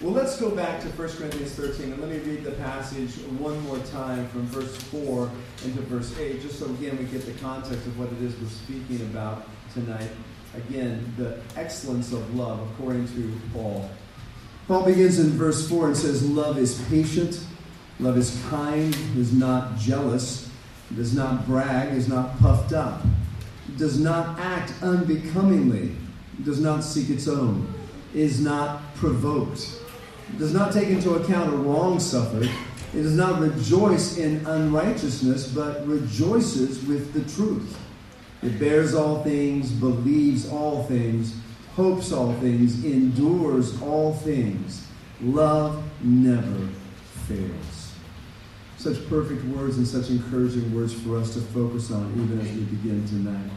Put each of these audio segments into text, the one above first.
Well, let's go back to 1 Corinthians 13, and let me read the passage one more time from verse 4 into verse 8, just so, again, we get the context of what it is we're speaking about tonight. Again, the excellence of love, according to Paul. Paul begins in verse 4 and says, "Love is patient, love is kind, is not jealous, does not brag, is not puffed up, does not act unbecomingly, does not seek its own, is not provoked, does not take into account a wrong suffered. It does not rejoice in unrighteousness, but rejoices with the truth. It bears all things, believes all things, hopes all things, endures all things. Love never fails." Such perfect words and such encouraging words for us to focus on even as we begin tonight.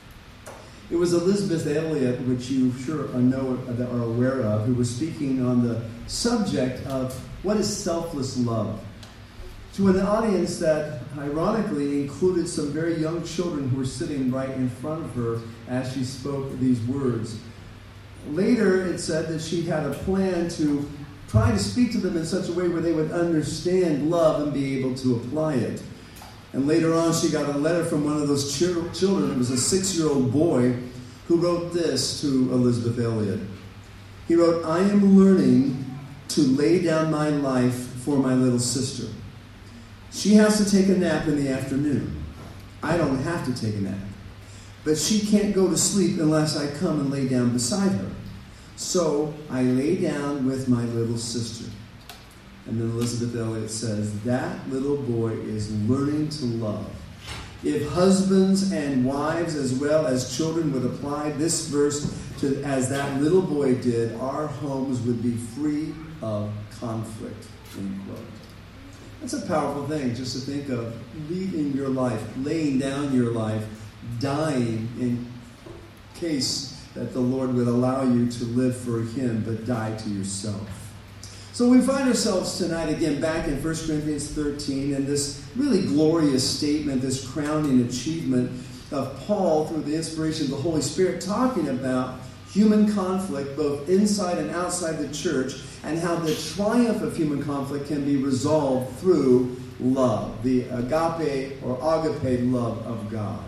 It was Elisabeth Elliot, which you sure know that are aware of, who was speaking on the subject of what is selfless love, to an audience that ironically included some very young children who were sitting right in front of her as she spoke these words. Later, it said that she had a plan to try to speak to them in such a way where they would understand love and be able to apply it. And later on, she got a letter from one of those children. It was a 6-year-old boy who wrote this to Elisabeth Elliot. He wrote, "I am learning to lay down my life for my little sister. She has to take a nap in the afternoon. I don't have to take a nap. But she can't go to sleep unless I come and lay down beside her. So I lay down with my little sister." And then Elisabeth Elliot says, that little boy is learning to love. If husbands and wives as well as children would apply this verse to as that little boy did, our homes would be free of conflict. End quote. That's a powerful thing just to think of, leading your life, laying down your life, dying in case that the Lord would allow you to live for Him but die to yourself. So we find ourselves tonight again back in 1 Corinthians 13 and this really glorious statement, this crowning achievement of Paul through the inspiration of the Holy Spirit talking about human conflict both inside and outside the church and how the triumph of human conflict can be resolved through love, the agape or agape love of God.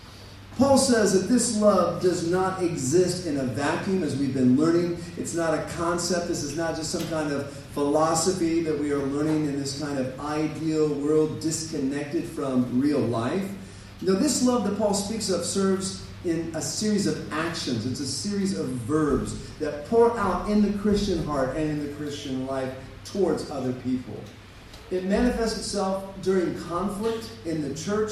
Paul says that this love does not exist in a vacuum, as we've been learning. It's not a concept. This is not just some kind of philosophy that we are learning in this kind of ideal world disconnected from real life. No, this love that Paul speaks of serves in a series of actions. It's a series of verbs that pour out in the Christian heart and in the Christian life towards other people. It manifests itself during conflict in the church.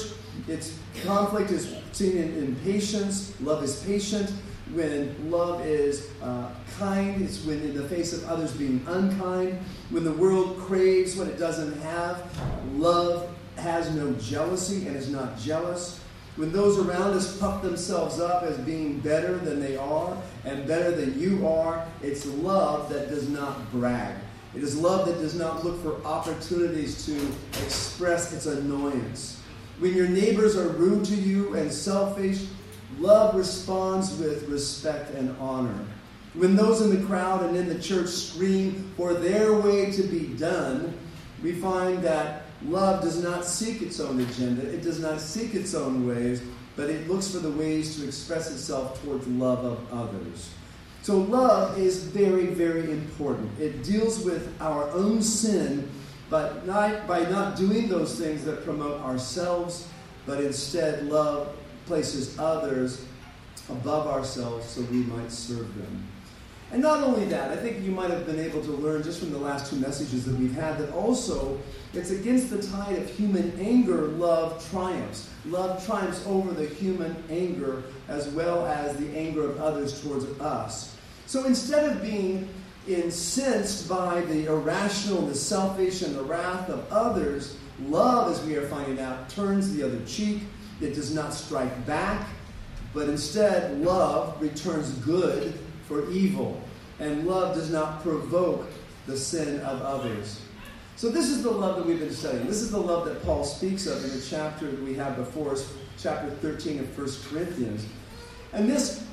Conflict is seen in patience. Love is patient. When love is kind, it's when in the face of others being unkind. When the world craves what it doesn't have, love has no jealousy and is not jealous. When those around us puff themselves up as being better than they are and better than you are, it's love that does not brag. It is love that does not look for opportunities to express its annoyance. When your neighbors are rude to you and selfish, love responds with respect and honor. When those in the crowd and in the church scream for their way to be done, we find that love does not seek its own agenda. It does not seek its own ways, but it looks for the ways to express itself towards love of others. So love is very, very important. It deals with our own sin, but not by not doing those things that promote ourselves, but instead love places others above ourselves so we might serve them. And not only that, I think you might have been able to learn just from the last two messages that we've had that also it's against the tide of human anger, love triumphs. Love triumphs over the human anger as well as the anger of others towards us. So instead of being incensed by the irrational, the selfish, and the wrath of others, love, as we are finding out, turns the other cheek. It does not strike back, but instead love returns good for evil, and love does not provoke the sin of others. So this is the love that we've been studying. This is the love that Paul speaks of in the chapter that we have before us, chapter 13 of 1 Corinthians. And this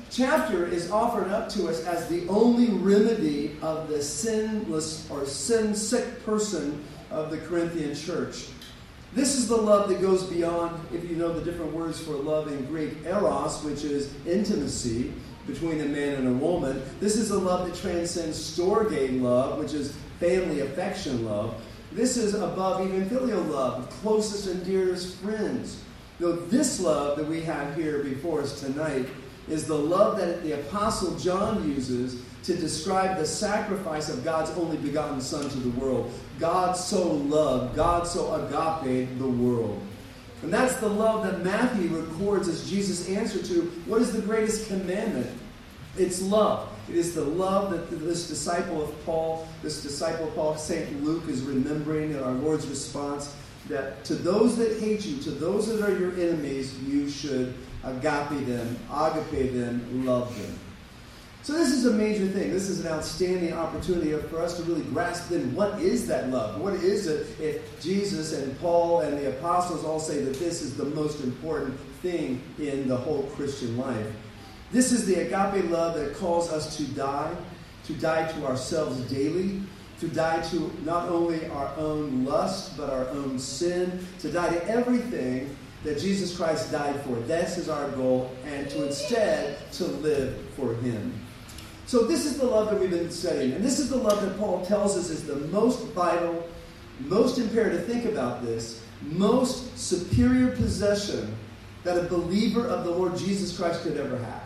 chapter is offered up to us as the only remedy of the sinless or sin-sick person of the Corinthian church. This is the love that goes beyond, if you know the different words for love in Greek, eros, which is intimacy between a man and a woman. This is a love that transcends storge love, which is family affection love. This is above even filial love, closest and dearest friends. Though this love that we have here before us tonight is the love that the Apostle John uses to describe the sacrifice of God's only begotten Son to the world. God so loved, God so agape the world. And that's the love that Matthew records as Jesus' answer to what is the greatest commandment? It's love. It is the love that this disciple of Paul, St. Luke, is remembering in our Lord's response, that to those that hate you, to those that are your enemies, you should agape them, love them. So this is a major thing. This is an outstanding opportunity for us to really grasp then what is that love? What is it if Jesus and Paul and the apostles all say that this is the most important thing in the whole Christian life? This is the agape love that calls us to die to ourselves daily, to die to not only our own lust, but our own sin, to die to everything that Jesus Christ died for. This is our goal, and to instead to live for Him. So this is the love that we've been studying, and this is the love that Paul tells us is the most vital, most imperative, think about this, most superior possession that a believer of the Lord Jesus Christ could ever have.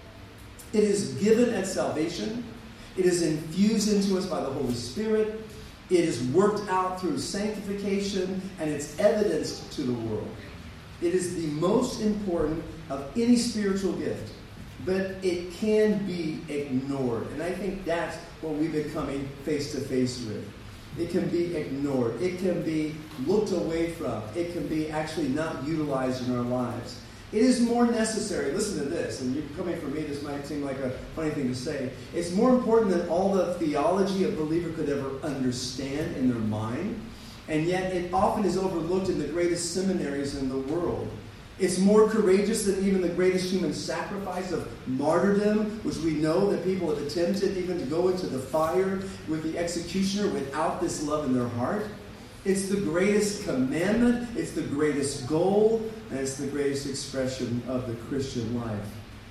It is given at salvation. It is infused into us by the Holy Spirit. It is worked out through sanctification, and it's evidenced to the world. It is the most important of any spiritual gift, but it can be ignored. And I think that's what we've been coming face to face with. It can be ignored. It can be looked away from. It can be actually not utilized in our lives. It is more necessary. Listen to this, and you're coming from me, this might seem like a funny thing to say. It's more important than all the theology a believer could ever understand in their mind, and yet it often is overlooked in the greatest seminaries in the world. It's more courageous than even the greatest human sacrifice of martyrdom, which we know that people have attempted even to go into the fire with the executioner without this love in their heart. It's the greatest commandment, it's the greatest goal, and it's the greatest expression of the Christian life.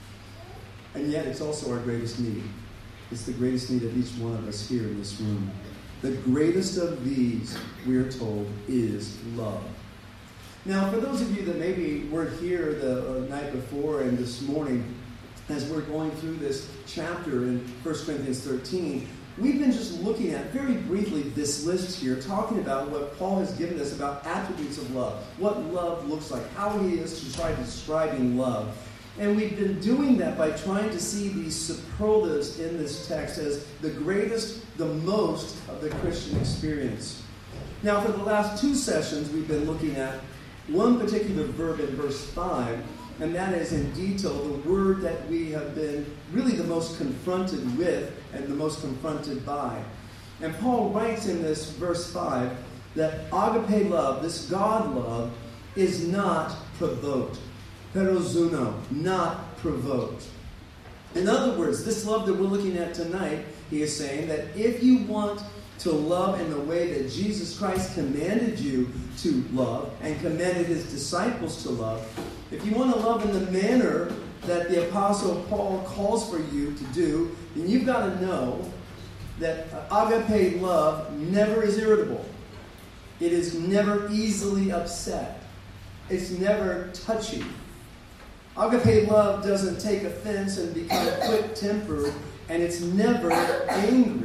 And yet it's also our greatest need. It's the greatest need of each one of us here in this room. The greatest of these, we are told, is love. Now, for those of you that maybe weren't here the night before and this morning, as we're going through this chapter in 1 Corinthians 13, we've been just looking at, very briefly, this list here, talking about what Paul has given us about attributes of love, what love looks like, how he is to try describing love. And we've been doing that by trying to see these superlatives in this text as the greatest, the most of the Christian experience. Now, for the last two sessions, we've been looking at one particular verb in verse 5, and that is in detail the word that we have been really the most confronted with and the most confronted by. And Paul writes in this verse 5 that agape love, this God love, is not provoked. Perozuno, not provoked. In other words, this love that we're looking at tonight, he is saying that if you want to love in the way that Jesus Christ commanded you to love and commanded his disciples to love, if you want to love in the manner that the Apostle Paul calls for you to do, then you've got to know that agape love never is irritable. It is never easily upset. It's never touchy. Agape love doesn't take offense and become quick-tempered, and it's never angry.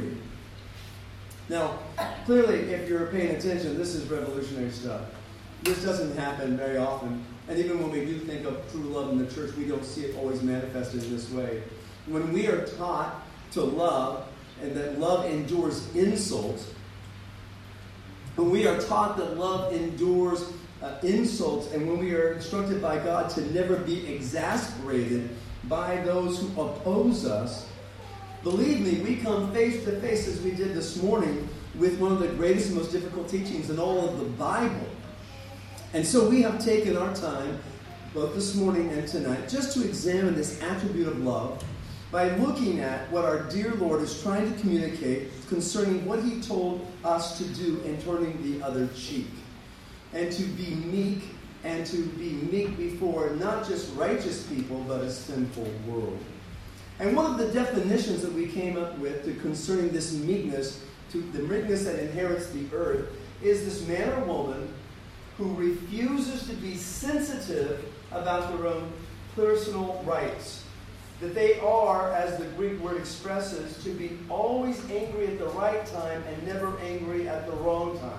Now, clearly, if you're paying attention, this is revolutionary stuff. This doesn't happen very often. And even when we do think of true love in the church, we don't see it always manifested in this way. When we are taught to love, and that love endures insult, when we are taught that love endures insults, and when we are instructed by God to never be exasperated by those who oppose us, believe me, we come face to face, as we did this morning, with one of the greatest and most difficult teachings in all of the Bible. And so we have taken our time both this morning and tonight, just to examine this attribute of love by looking at what our dear Lord is trying to communicate concerning what he told us to do in turning the other cheek. And to be meek, and to be meek before not just righteous people, but a sinful world. And one of the definitions that we came up with concerning this meekness, to the meekness that inherits the earth, is this man or woman who refuses to be sensitive about their own personal rights. That they are, as the Greek word expresses, to be always angry at the right time and never angry at the wrong time.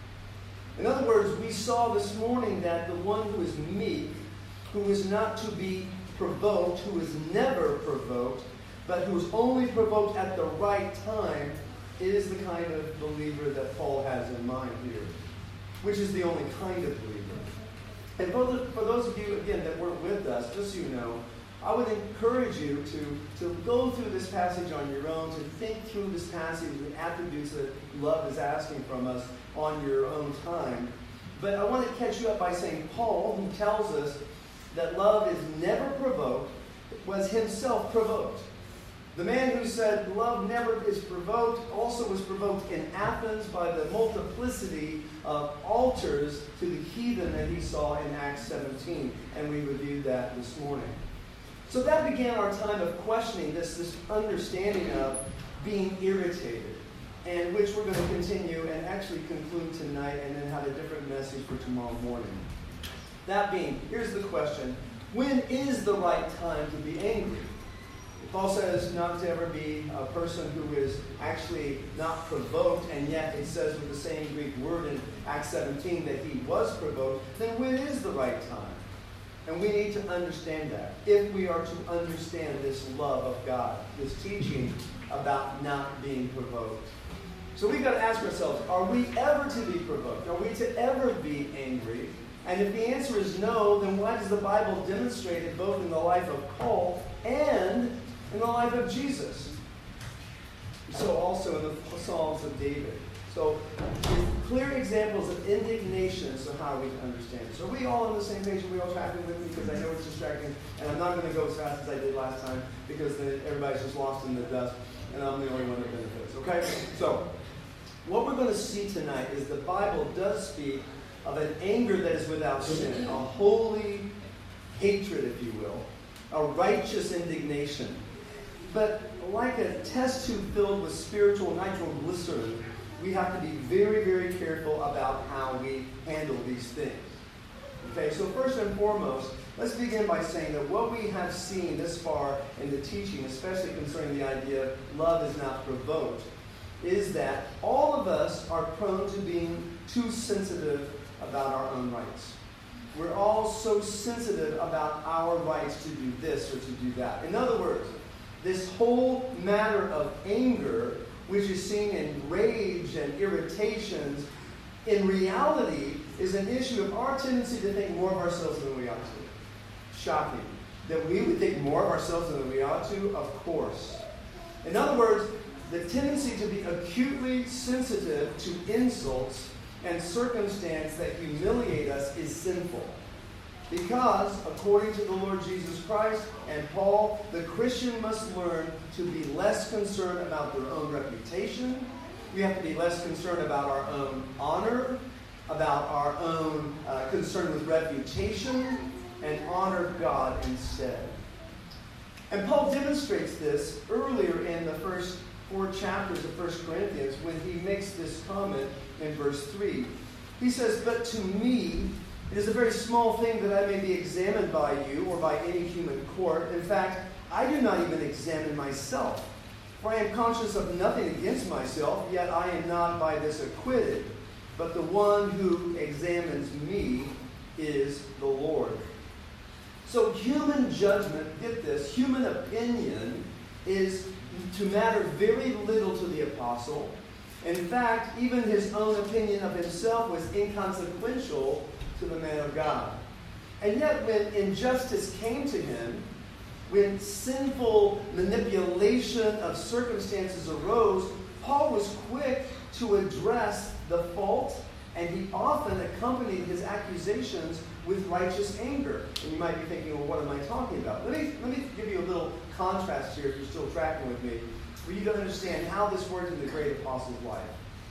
In other words, we saw this morning that the one who is meek, who is not to be provoked, who is never provoked, but who is only provoked at the right time, is the kind of believer that Paul has in mind here, which is the only kind of believer. And for those of you, again, that weren't with us, just so you know, I would encourage you to go through this passage on your own, to think through this passage, the attributes that love is asking from us on your own time. But I want to catch you up by saying Paul, who tells us that love is never provoked, was himself provoked. The man who said love never is provoked also was provoked in Athens by the multiplicity of altars to the heathen that he saw in Acts 17. And we reviewed that this morning. So that began our time of questioning this understanding of being irritated, and which we're going to continue and actually conclude tonight and then have a different message for tomorrow morning. That being, here's the question: when is the right time to be angry? Paul says not to ever be a person who is actually not provoked, and yet it says with the same Greek word in Acts 17 that he was provoked. Then when is the right time? And we need to understand that if we are to understand this love of God, this teaching about not being provoked. So we've got to ask ourselves, are we ever to be provoked? Are we to ever be angry? And if the answer is no, then why does the Bible demonstrate it both in the life of Paul and in the life of Jesus? So also in the Psalms of David. So clear examples of indignation as to how we can understand it. So are we all on the same page? Are we all tracking with me? Because I know it's distracting. And I'm not going to go as fast as I did last time because everybody's just lost in the dust. And I'm the only one that benefits. Okay? So what we're going to see tonight is the Bible does speak of an anger that is without sin. A holy hatred, if you will. A righteous indignation. But like a test tube filled with spiritual nitroglycerin, we have to be very, very careful about how we handle these things. Okay, so first and foremost, let's begin by saying that what we have seen this far in the teaching, especially concerning the idea of love is not provoked, is that all of us are prone to being too sensitive about our own rights. We're all so sensitive about our rights to do this or to do that. In other words, this whole matter of anger, which is seen in rage and irritations, in reality is an issue of our tendency to think more of ourselves than we ought to. Shocking. That we would think more of ourselves than we ought to? Of course. In other words, the tendency to be acutely sensitive to insults and circumstance that humiliate us is sinful. Because, according to the Lord Jesus Christ and Paul, the Christian must learn to be less concerned about their own reputation. We have to be less concerned about our own honor, about our own concern with reputation, and honor God instead. And Paul demonstrates this earlier in the first 4 chapters of 1 Corinthians when he makes this comment in verse 3. He says, "But to me, it is a very small thing that I may be examined by you or by any human court. In fact, I do not even examine myself. For I am conscious of nothing against myself, yet I am not by this acquitted. But the one who examines me is the Lord." So human judgment, get this, human opinion is to matter very little to the apostle. In fact, even his own opinion of himself was inconsequential to the man of God. And yet when injustice came to him, when sinful manipulation of circumstances arose, Paul was quick to address the fault And he often accompanied his accusations with righteous anger. And you might be thinking, well, what am I talking about? Let me give you a little contrast here, if you're still tracking with me, for you to understand how this worked in the great apostle's life.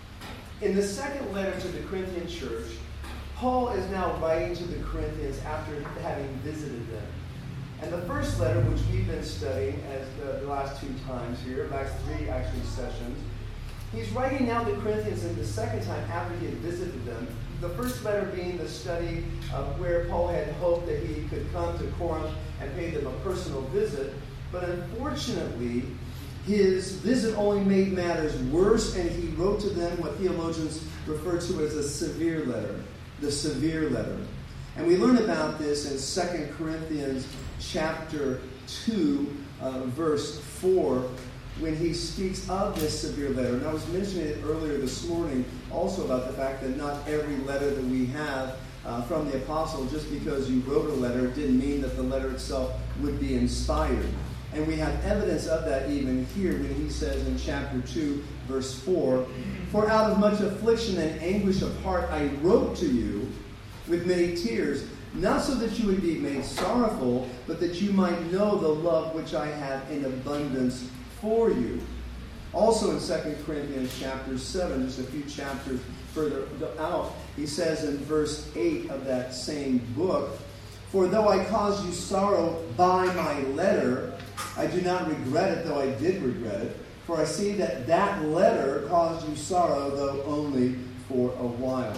In the second letter to the Corinthian church, Paul is now writing to the Corinthians after having visited them. And the first letter, which we've been studying as the last 2 times here, last 3 actually sessions, he's writing now to the Corinthians in the second time after he had visited them. The first letter being the study of where Paul had hoped that he could come to Corinth and pay them a personal visit. But unfortunately, his visit only made matters worse, and he wrote to them what theologians refer to as a severe letter, the severe letter. And we learn about this in 2 Corinthians chapter 2, verse 4, when he speaks of this severe letter. And I was mentioning it earlier this morning also about the fact that not every letter that we have from the apostle, just because you wrote a letter, didn't mean that the letter itself would be inspired. And we have evidence of that even here when he says in chapter 2, verse 4, "For out of much affliction and anguish of heart I wrote to you with many tears, not so that you would be made sorrowful, but that you might know the love which I have in abundance for you." Also in 2 Corinthians chapter 7, just a few chapters further out, he says in verse 8 of that same book, "For though I caused you sorrow by my letter, I do not regret it, though I did regret it. For I see that that letter caused you sorrow, though only for a while."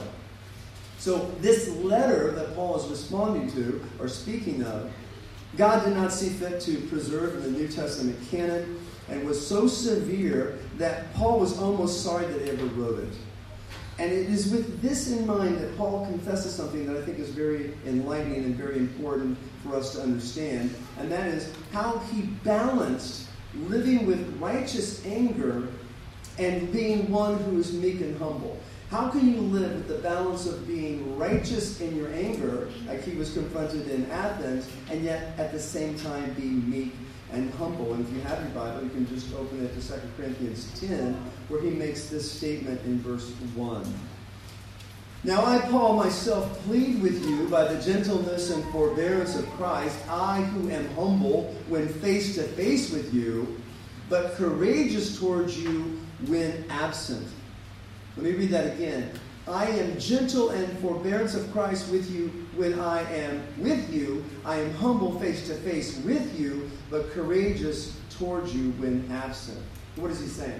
So this letter that Paul is responding to, or speaking of, God did not see fit to preserve in the New Testament canon, and was so severe that Paul was almost sorry that he ever wrote it. And it is with this in mind that Paul confesses something that I think is very enlightening and very important for us to understand, and that is how he balanced living with righteous anger and being one who is meek and humble. How can you live with the balance of being righteous in your anger, like he was confronted in Athens, and yet at the same time be meek and humble? And if you have your Bible, you can just open it to 2 Corinthians 10, where he makes this statement in verse 1. "Now I, Paul, myself plead with you by the gentleness and forbearance of Christ, I who am humble when face to face with you, but courageous towards you when absent." Let me read that again. "I am gentle and forbearance of Christ with you when I am with you. I am humble face to face with you, but courageous towards you when absent." What is he saying?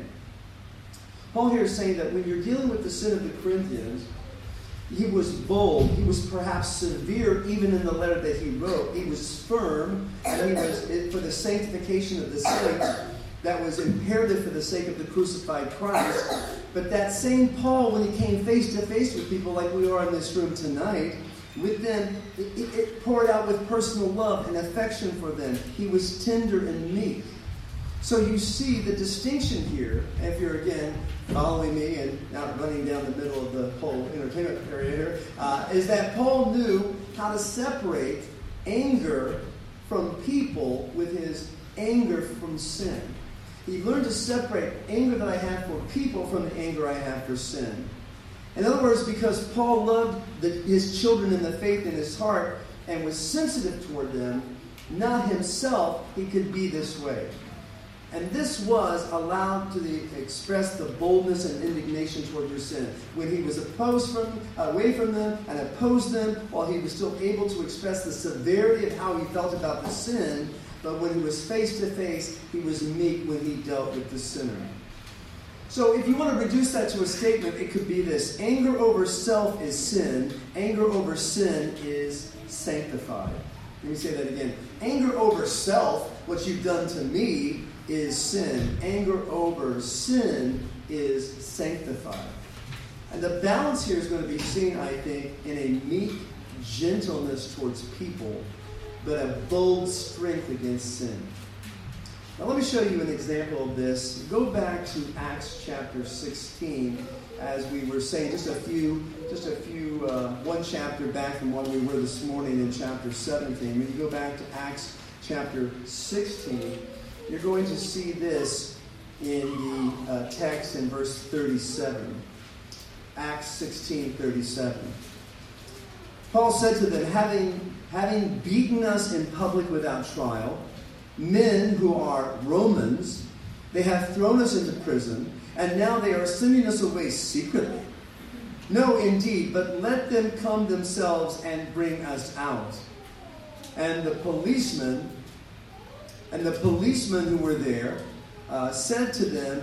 Paul here is saying that when you're dealing with the sin of the Corinthians, he was bold. He was perhaps severe even in the letter that he wrote. He was firm, and he was, for the sanctification of the saints, that was imperative for the sake of the crucified Christ. But that same Paul, when he came face to face with people like we are in this room tonight, with them, it poured out with personal love and affection for them. He was tender and meek. So you see the distinction here, if you're again following me and not running down the middle of the whole entertainment area here, is that Paul knew how to separate anger from people with his anger from sin. He learned to separate anger that I have for people from the anger I have for sin. In other words, because Paul loved his children in the faith in his heart and was sensitive toward them, not himself, he could be this way. And this was allowed to express the boldness and indignation toward your sin. When he was away from them and opposed them, while he was still able to express the severity of how he felt about the sin, but when he was face to face, he was meek when he dealt with the sinner. So if you want to reduce that to a statement, it could be this: anger over self is sin. Anger over sin is sanctified. Let me say that again. Anger over self, what you've done to me, is sin. Anger over sin is sanctified. And the balance here is going to be seen, I think, in a meek gentleness towards people, but a bold strength against sin. Now let me show you an example of this. Go back to Acts chapter 16, as we were saying, one chapter back from what we were this morning in chapter 17. When you go back to Acts chapter 16, you're going to see this in the text in verse 37. Acts 16:37. Paul said to them, having beaten us in public without trial, men who are Romans, they have thrown us into prison, and now they are sending us away secretly. No, indeed, but let them come themselves and bring us out. And the policemen who were there said to them,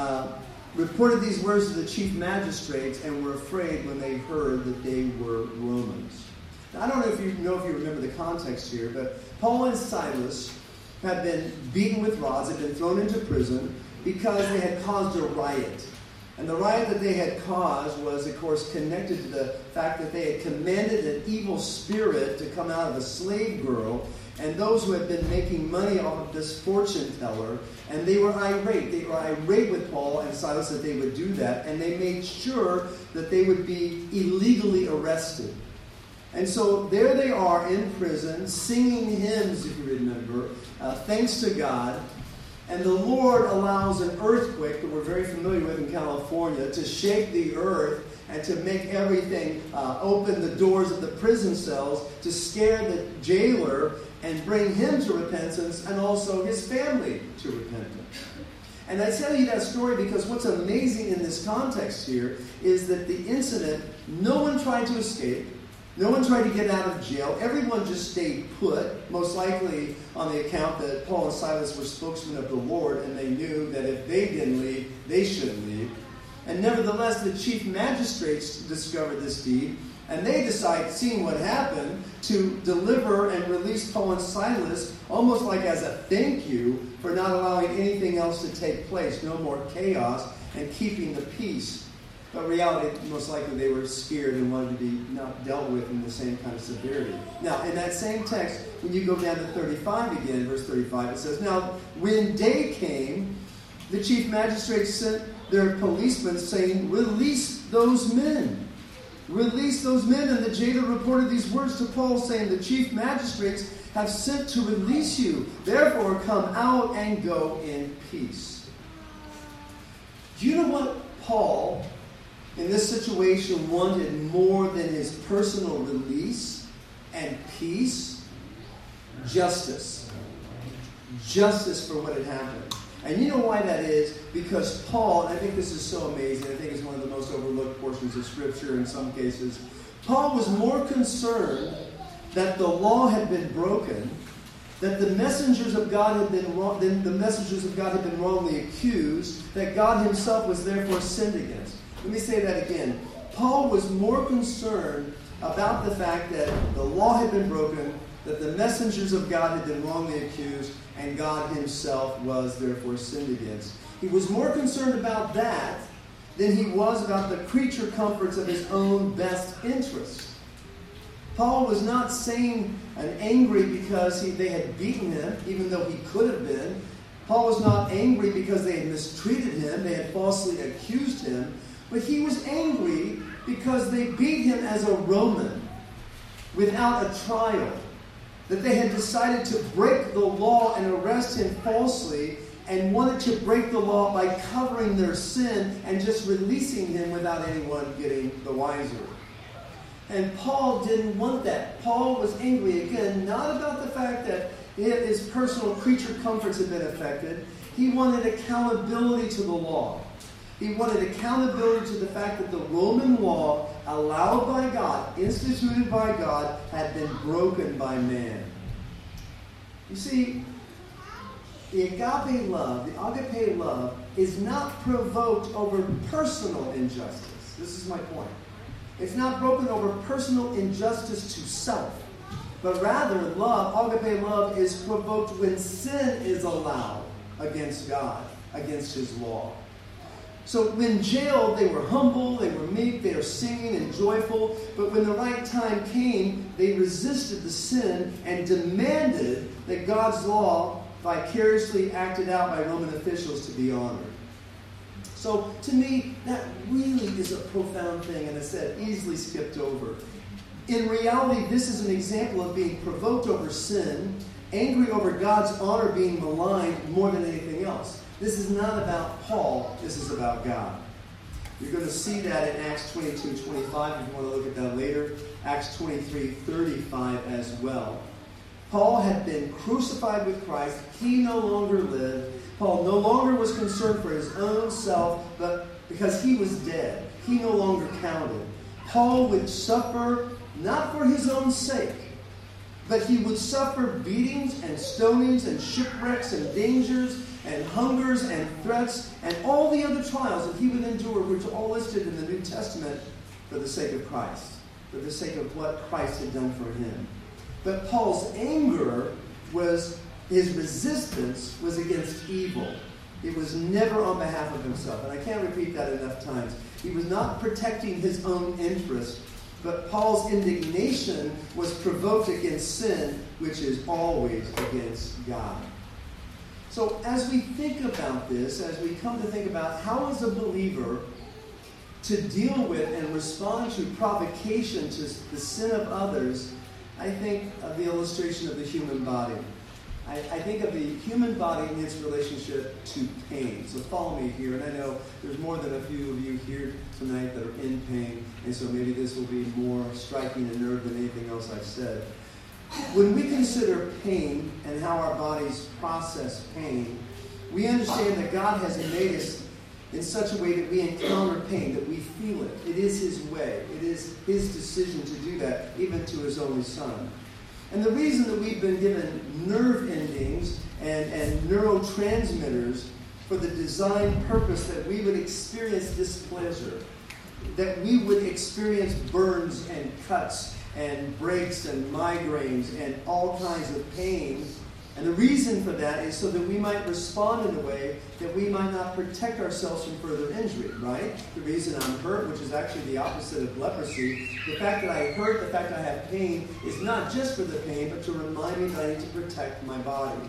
reported these words to the chief magistrates, and were afraid when they heard that they were Romans. Now, I don't know if you remember the context here, but Paul and Silas had been beaten with rods, had been thrown into prison because they had caused a riot. And the riot that they had caused was, of course, connected to the fact that they had commanded an evil spirit to come out of a slave girl, and those who had been making money off of this fortune teller, and they were irate. They were irate with Paul and Silas that they would do that, and they made sure that they would be illegally arrested. And so there they are in prison, singing hymns, if you remember, thanks to God. And the Lord allows an earthquake that we're very familiar with in California to shake the earth and to make everything open the doors of the prison cells to scare the jailer and bring him to repentance and also his family to repentance. And I tell you that story because what's amazing in this context here is that the incident, no one tried to escape. No one tried to get out of jail. Everyone just stayed put, most likely on the account that Paul and Silas were spokesmen of the Lord, and they knew that if they didn't leave, they shouldn't leave. And nevertheless, the chief magistrates discovered this deed, and they decide, seeing what happened, to deliver and release Paul and Silas almost like as a thank you for not allowing anything else to take place. No more chaos and keeping the peace. But reality, most likely they were scared and wanted to be not dealt with in the same kind of severity. Now, in that same text, when you go down to 35 again, verse 35, it says, Now, when day came, the chief magistrates sent their policemen saying, Release those men. Release those men. And the jailer reported these words to Paul, saying, The chief magistrates have sent to release you. Therefore, come out and go in peace. Do you know what Paul, in this situation, wanted more than his personal release and peace? Justice. Justice for what had happened. And you know why that is? Because Paul, and I think this is so amazing, I think it's one of the most overlooked portions of Scripture in some cases, Paul was more concerned that the law had been broken, that the messengers of God had been wrongly accused, that God himself was therefore sinned against. Let me say that again. Paul was more concerned about the fact that the law had been broken, that the messengers of God had been wrongly accused, and God himself was therefore sinned against. He was more concerned about that than he was about the creature comforts of his own best interest. Paul was not saying and angry because they had beaten him, even though he could have been. Paul was not angry because they had mistreated him, they had falsely accused him. But he was angry because they beat him as a Roman without a trial. That they had decided to break the law and arrest him falsely and wanted to break the law by covering their sin and just releasing him without anyone getting the wiser. And Paul didn't want that. Paul was angry, again, not about the fact that his personal creature comforts had been affected. He wanted accountability to the law. He wanted accountability to the fact that the Roman law, allowed by God, instituted by God, had been broken by man. You see, the agape love is not provoked over personal injustice. This is my point. It's not broken over personal injustice to self, but rather agape love is provoked when sin is allowed against God, against his law. So when jailed, they were humble, they were meek, they were singing and joyful. But when the right time came, they resisted the sin and demanded that God's law, vicariously acted out by Roman officials, to be honored. So to me, that really is a profound thing, and I said, easily skipped over. In reality, this is an example of being provoked over sin, angry over God's honor being maligned more than anything else. This is not about Paul. This is about God. You're You're going to see that in Acts 22:25 if you want to look at that later. Acts 23:35 as well. Paul had been crucified with Christ. He no longer lived. Paul no longer was concerned for his own self, but because he was dead. He no longer counted. Paul would suffer not for his own sake, but he would suffer beatings and stonings and shipwrecks and dangers and hungers and threats and all the other trials that he would endure, which are all listed in the New Testament, for the sake of Christ, for the sake of what Christ had done for him. But Paul's anger was, his resistance was against evil. It was never on behalf of himself. And I can't repeat that enough times. He was not protecting his own interest, but Paul's indignation was provoked against sin, which is always against God. So as we think about this, as we come to think about how is a believer to deal with and respond to provocation to the sin of others, I think of the illustration of the human body. I think of the human body in its relationship to pain. So follow me here. And I know there's more than a few of you here tonight that are in pain. And so maybe this will be more striking a nerve than anything else I've said. When we consider pain and how our bodies process pain, we understand that God has made us in such a way that we encounter pain, that we feel it. It is His way. It is His decision to do that, even to His only Son. And the reason that we've been given nerve endings and neurotransmitters for the design purpose that we would experience displeasure, that we would experience burns and cuts and breaks and migraines and all kinds of pain. And the reason for that is so that we might respond in a way that we might not protect ourselves from further injury, right? The reason I'm hurt, which is actually the opposite of leprosy, the fact that I hurt, the fact that I have pain, is not just for the pain, but to remind me that I need to protect my body.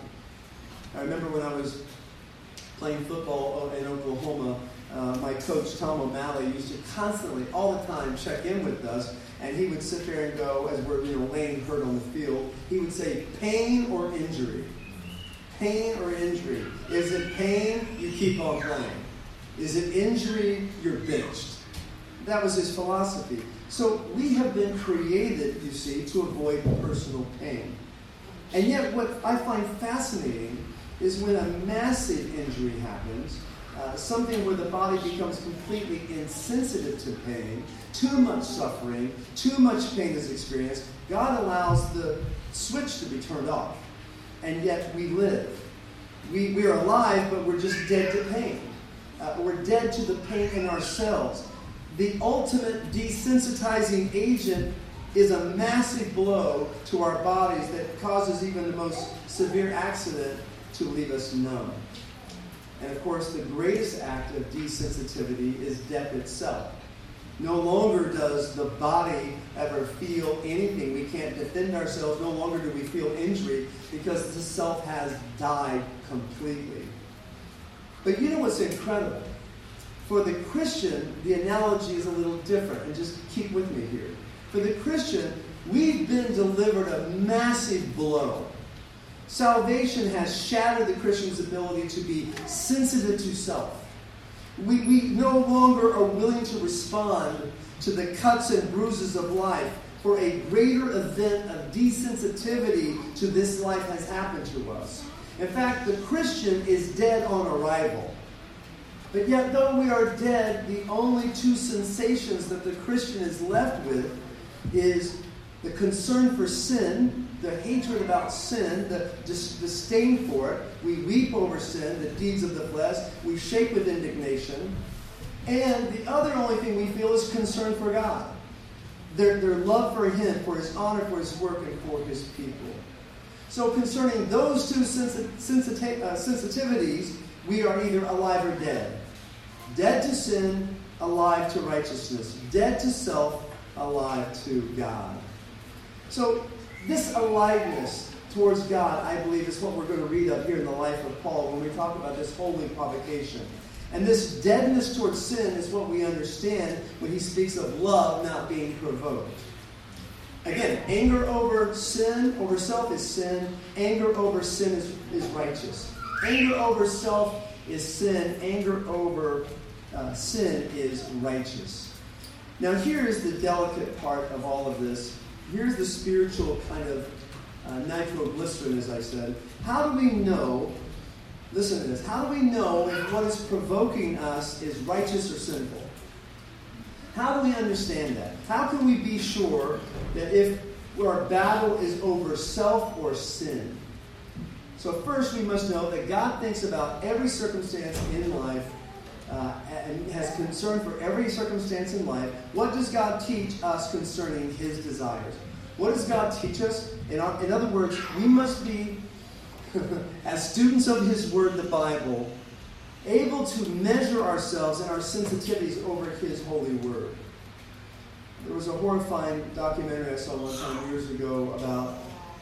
I remember when I was playing football in Oklahoma, my coach, Tom O'Malley, used to constantly, all the time, check in with us. And he would sit there and go, as we're laying hurt on the field, he would say, pain or injury? Pain or injury? Is it pain? You keep on playing. Is it injury? You're benched. That was his philosophy. So we have been created, you see, to avoid personal pain. And yet what I find fascinating is when a massive injury happens, something where the body becomes completely insensitive to pain, too much suffering, too much pain is experienced, God allows the switch to be turned off. And yet we live. We are alive, but we're just dead to pain. We're dead to the pain in ourselves. The ultimate desensitizing agent is a massive blow to our bodies that causes even the most severe accident to leave us numb. And of course, the greatest act of desensitivity is death itself. No longer does the body ever feel anything. We can't defend ourselves. No longer do we feel injury because the self has died completely. But you know what's incredible? For the Christian, the analogy is a little different. And just keep with me here. For the Christian, we've been delivered a massive blow. Salvation has shattered the Christian's ability to be sensitive to self. We no longer are willing to respond to the cuts and bruises of life, for a greater event of desensitivity to this life has happened to us. In fact, the Christian is dead on arrival. But yet, though we are dead, the only two sensations that the Christian is left with is the concern for sin, the hatred about sin, the disdain for it. We weep over sin, the deeds of the flesh. We shake with indignation. And the other only thing we feel is concern for God. Their love for Him, for His honor, for His work, and for His people. So concerning those two sensitivities, we are either alive or dead. Dead to sin, alive to righteousness. Dead to self, alive to God. So this aliveness towards God, I believe, is what we're going to read up here in the life of Paul when we talk about this holy provocation. And this deadness towards sin is what we understand when he speaks of love not being provoked. Again, anger over sin, over self is sin. Anger over sin is righteous. Anger over self is sin. Anger over sin is righteous. Now here is the delicate part of all of this. Here's the spiritual kind of nitroglycerin, as I said. How do we know, listen to this, how do we know if what is provoking us is righteous or sinful? How do we understand that? How can we be sure that if our battle is over self or sin? So first we must know that God thinks about every circumstance in life and has concern for every circumstance in life. What does God teach us concerning His desires? What does God teach us? In other words, we must be, as students of His Word, the Bible, able to measure ourselves and our sensitivities over His holy Word. There was a horrifying documentary I saw one time years ago about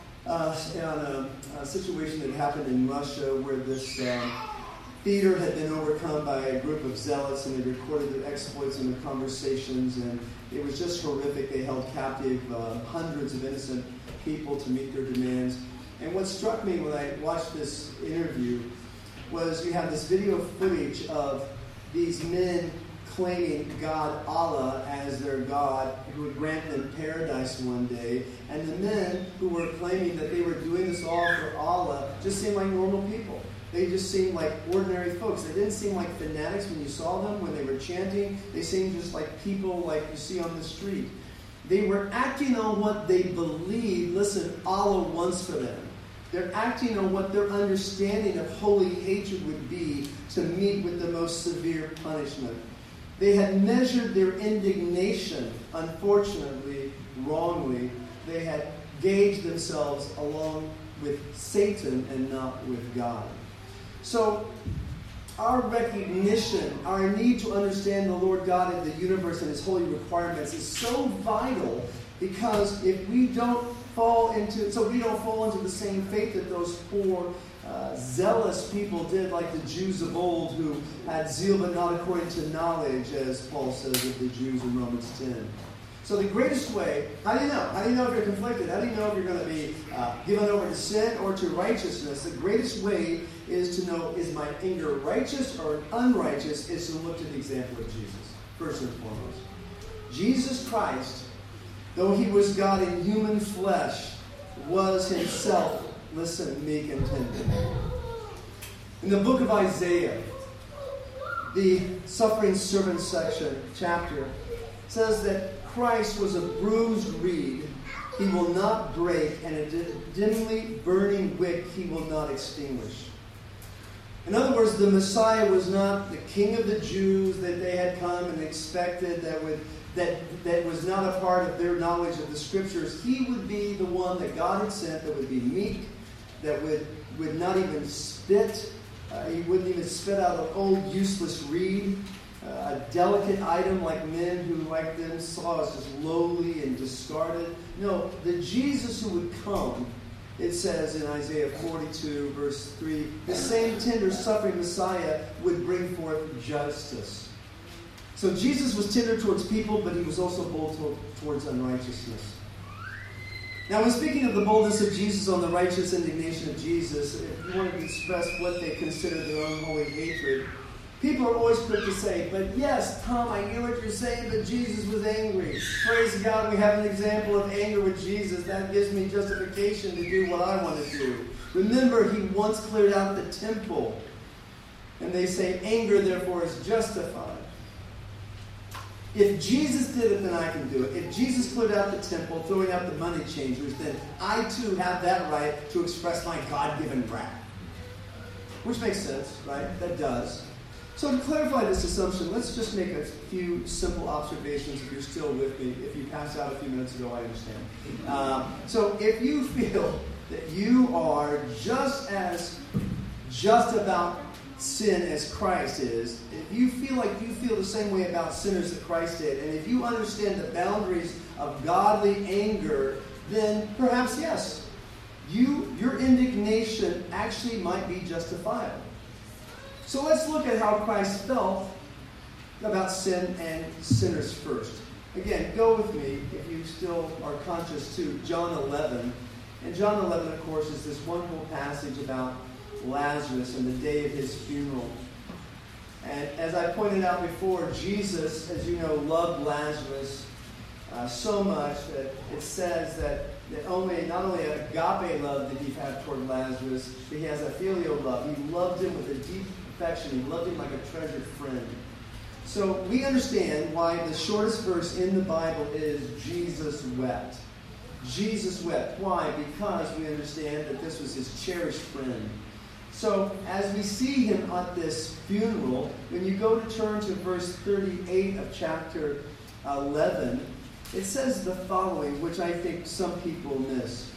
on a situation that happened in Russia where this theater had been overcome by a group of zealots, and they recorded their exploits and their conversations, and it was just horrific. They held captive hundreds of innocent people to meet their demands. And what struck me when I watched this interview was you have this video footage of these men claiming God, Allah, as their God, who would grant them paradise one day. And the men who were claiming that they were doing this all for Allah just seemed like normal people. They just seemed like ordinary folks. They didn't seem like fanatics when you saw them, when they were chanting. They seemed just like people like you see on the street. They were acting on what they believed, listen, Allah wants for them. They're acting on what their understanding of holy hatred would be to meet with the most severe punishment. They had measured their indignation, unfortunately, wrongly. They had gauged themselves along with Satan and not with God. So, our recognition, our need to understand the Lord God of the universe and His holy requirements is so vital, because if we don't fall into the same fate that those poor zealous people did, like the Jews of old who had zeal but not according to knowledge, as Paul says of the Jews in Romans 10. So the greatest way, how do you know? How do you know if you're conflicted? How do you know if you're going to be given over to sin or to righteousness? The greatest way is to know, is my anger righteous or unrighteous, is to look to the example of Jesus, first and foremost. Jesus Christ, though He was God in human flesh, was Himself, listen, meek and tender. In the book of Isaiah, the suffering servant chapter, says that Christ was a bruised reed He will not break, and a dimly burning wick He will not extinguish. In other words, the Messiah was not the King of the Jews that they had come and expected, that was not a part of their knowledge of the Scriptures. He would be the one that God had sent, that would be meek, that would not even spit. He wouldn't even spit out an old useless reed, a delicate item like men who, like them, saw as just lowly and discarded. No, the Jesus who would come, it says in Isaiah 42, verse 3, the same tender, suffering Messiah would bring forth justice. So Jesus was tender towards people, but He was also bold towards unrighteousness. Now, when speaking of the boldness of Jesus on the righteous indignation of Jesus, if you want to express what they consider their own holy hatred, people are always quick to say, but yes, Tom, I hear what you're saying, but Jesus was angry. Praise God, we have an example of anger with Jesus. That gives me justification to do what I want to do. Remember, He once cleared out the temple. And they say, anger, therefore, is justified. If Jesus did it, then I can do it. If Jesus cleared out the temple, throwing out the money changers, then I too have that right to express my God-given wrath. Which makes sense, right? That does. So to clarify this assumption, let's just make a few simple observations if you're still with me. If you passed out a few minutes ago, I understand. So if you feel that you are just as just about sin as Christ is, if you feel like you feel the same way about sinners that Christ did, and if you understand the boundaries of godly anger, then perhaps, yes, your indignation actually might be justifiable. So let's look at how Christ felt about sin and sinners first. Again, go with me, if you still are conscious, to John 11. And John 11, of course, is this wonderful passage about Lazarus and the day of his funeral. And as I pointed out before, Jesus, as you know, loved Lazarus so much that it says that not only agape love did he have toward Lazarus, but he has a filial love. He loved him with a deep affection. He loved him like a treasured friend. So we understand why the shortest verse in the Bible is Jesus wept. Jesus wept. Why? Because we understand that this was his cherished friend. So as we see him at this funeral, when you go to turn to verse 38 of chapter 11, it says the following, which I think some people miss.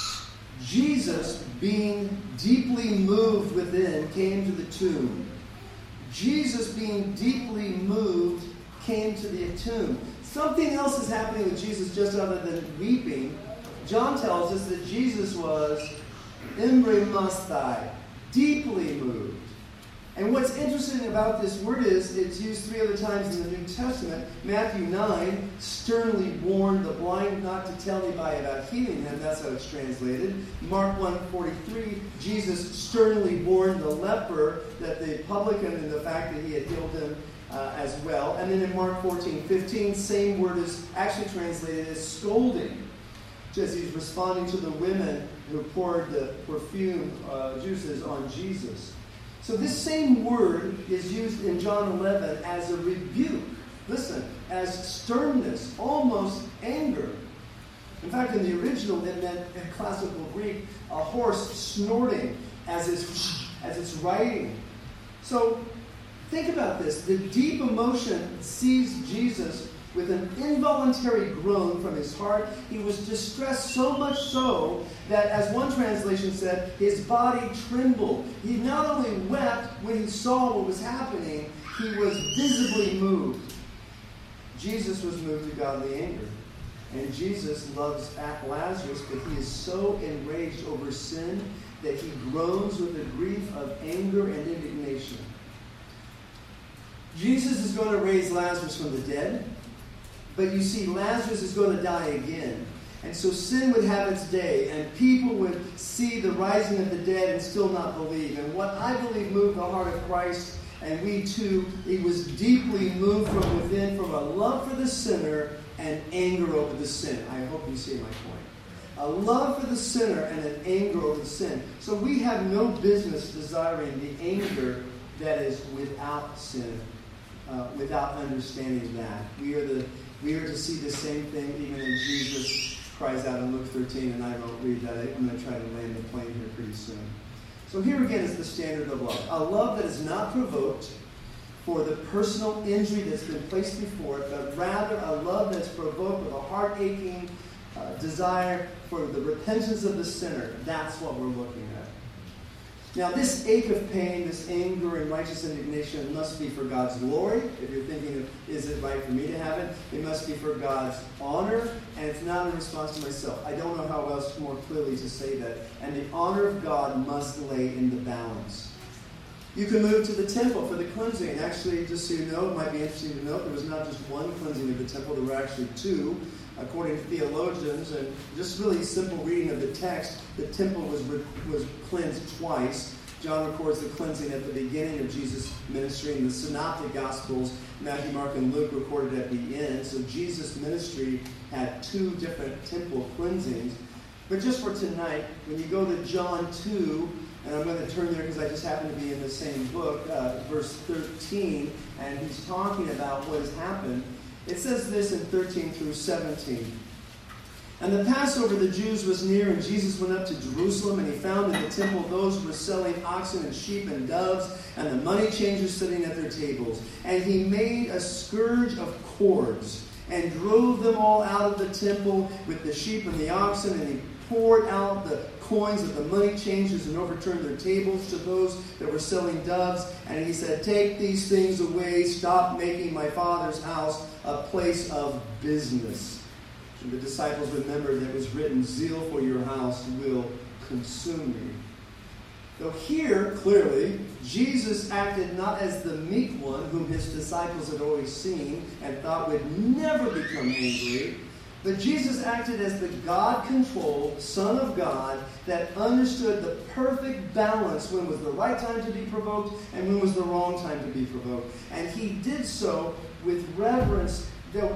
Jesus, being deeply moved within, came to the tomb. Jesus, being deeply moved, came to the tomb. Something else is happening with Jesus just other than weeping. John tells us that Jesus was embrimastai, deeply moved. And what's interesting about this word is it's used 3 other times in the New Testament. Matthew 9, sternly warned the blind not to tell anybody about healing him. That's how it's translated. Mark 1:43, Jesus sternly warned the leper that the publican and the fact that he had healed him as well. And then in Mark 14:15, same word is actually translated as scolding. Just he's responding to the women who poured the perfume juices on Jesus. So this same word is used in John 11 as a rebuke. Listen, as sternness, almost anger. In fact, in the original, it meant in classical Greek, a horse snorting as it's riding. So think about this. The deep emotion seized Jesus with an involuntary groan from his heart. He was distressed so much so that, as one translation said, his body trembled. He not only wept when he saw what was happening, he was visibly moved. Jesus was moved to godly anger. And Jesus loves Lazarus, but he is so enraged over sin that he groans with the grief of anger and indignation. Jesus is going to raise Lazarus from the dead. But you see, Lazarus is going to die again. And so sin would have its day, and people would see the rising of the dead and still not believe. And what I believe moved the heart of Christ, and we too, he was deeply moved from within, from a love for the sinner and anger over the sin. I hope you see my point. A love for the sinner and an anger over the sin. So we have no business desiring the anger that is without sin, without understanding that. We are to see the same thing even when Jesus cries out in Luke 13, and I won't read that. I'm going to try to land the plane here pretty soon. So here again is the standard of love. A love that is not provoked for the personal injury that's been placed before it, but rather a love that's provoked with a heart-aching desire for the repentance of the sinner. That's what we're looking at. Now, this ache of pain, this anger and righteous indignation must be for God's glory. If you're thinking of, is it right for me to have it? It must be for God's honor, and it's not in response to myself. I don't know how else more clearly to say that. And the honor of God must lay in the balance. You can move to the temple for the cleansing. Actually, just so you know, it might be interesting to note, there was not just one cleansing of the temple, there were actually 2. According to theologians, and just really simple reading of the text, the temple was cleansed twice. John records the cleansing at the beginning of Jesus' ministry, and the Synoptic Gospels, Matthew, Mark, and Luke, recorded at the end. So Jesus' ministry had 2 different temple cleansings. But just for tonight, when you go to John 2, and I'm going to turn there because I just happen to be in the same book, verse 13, and he's talking about what has happened. It says this in 13 through 17. And the Passover of the Jews was near, and Jesus went up to Jerusalem, and he found in the temple those who were selling oxen and sheep and doves, and the money changers sitting at their tables. And he made a scourge of cords, and drove them all out of the temple with the sheep and the oxen, and he poured out the coins of the money changers and overturned their tables to those that were selling doves. And he said, "Take these things away. Stop making my Father's house a place of business." And the disciples remembered that it was written, "Zeal for your house will consume me." Though here, clearly, Jesus acted not as the meek one whom his disciples had always seen and thought would never become angry, But Jesus acted as the God-controlled Son of God that understood the perfect balance when was the right time to be provoked and when was the wrong time to be provoked. And he did so with reverence.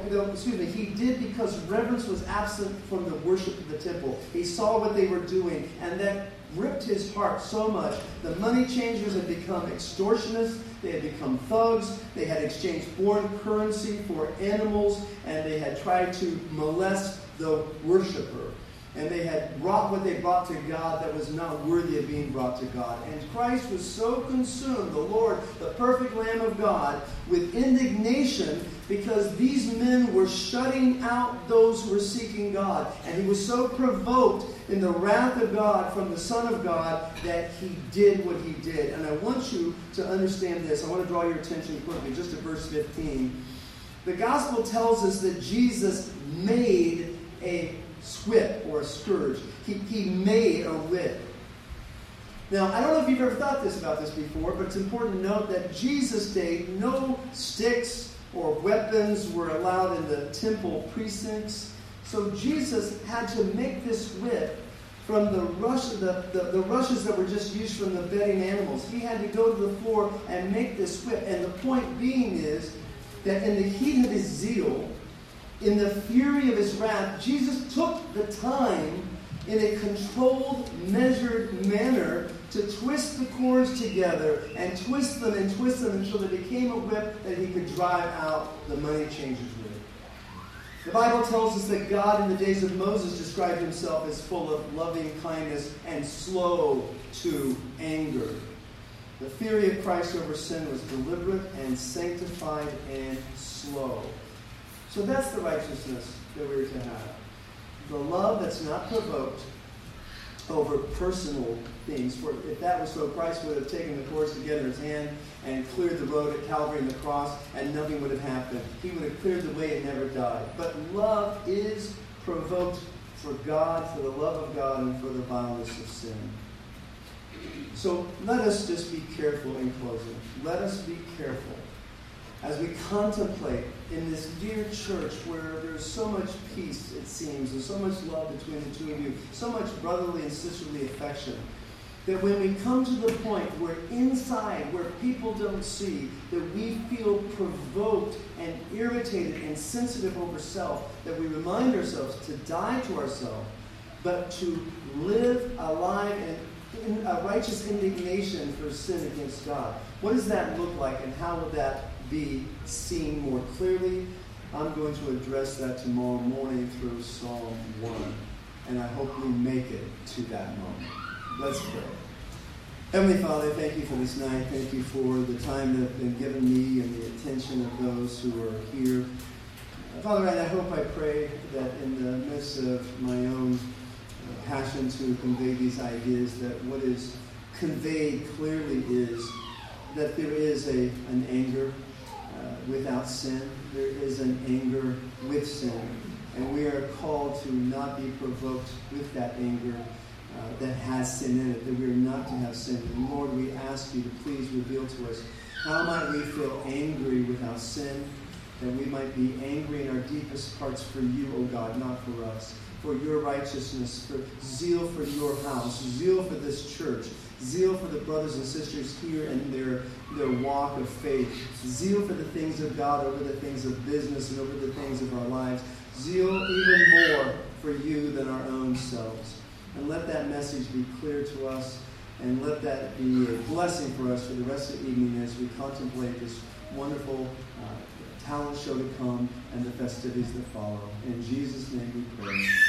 He did because reverence was absent from the worship of the temple. He saw what they were doing, and that ripped his heart so much. The money changers had become extortionists. They had become thugs. They had exchanged foreign currency for animals, and they had tried to molest the worshiper. And they had brought what they brought to God that was not worthy of being brought to God. And Christ was so consumed, the Lord, the perfect Lamb of God, with indignation because these men were shutting out those who were seeking God. And he was so provoked in the wrath of God from the Son of God that he did what he did. And I want you to understand this. I want to draw your attention quickly just to verse 15. The gospel tells us that Jesus made a whip or a scourge. He made a whip. Now, I don't know if you've ever thought about this before, but it's important to note that Jesus' day, no sticks or weapons were allowed in the temple precincts. So Jesus had to make this whip from the rushes that were just used from the bedding animals. He had to go to the floor and make this whip. And the point being is that in the heat of his zeal, in the fury of his wrath, Jesus took the time in a controlled, measured manner to twist the cords together and twist them until they became a whip that he could drive out the money changers with. The Bible tells us that God in the days of Moses described himself as full of loving kindness and slow to anger. The fury of Christ over sin was deliberate and sanctified and slow. So that's the righteousness that we're to have. The love that's not provoked over personal things. For if that was so, Christ would have taken the cords together in his hand and cleared the road at Calvary and the cross, and nothing would have happened. He would have cleared the way and never died. But love is provoked for God, for the love of God, and for the violence of sin. So let us just be careful in closing. Let us be careful as we contemplate in this dear church where there's so much peace, it seems, and so much love between the two of you, so much brotherly and sisterly affection, that when we come to the point where inside, where people don't see, that we feel provoked and irritated and sensitive over self, that we remind ourselves to die to ourselves, but to live a life in a righteous indignation for sin against God. What does that look like, and how will that be seen more clearly? I'm going to address that tomorrow morning through Psalm 1, and I hope we make it to that moment. Let's pray. Heavenly Father, thank you for this night. Thank you for the time that has been given me and the attention of those who are here. Father, I hope, I pray that in the midst of my own passion to convey these ideas, that what is conveyed clearly is that there is an anger without sin. There is an anger with sin. And we are called to not be provoked with that anger that has sin in it, that we are not to have sin. And Lord, we ask you to please reveal to us how might we feel angry without sin, that we might be angry in our deepest parts for you, O God, not for us. For your righteousness, for zeal for your house, zeal for this church, zeal for the brothers and sisters here and their walk of faith, zeal for the things of God over the things of business and over the things of our lives, zeal even more for you than our own selves. And let that message be clear to us, and let that be a blessing for us for the rest of the evening as we contemplate this wonderful talent show to come and the festivities that follow. In Jesus' name we pray.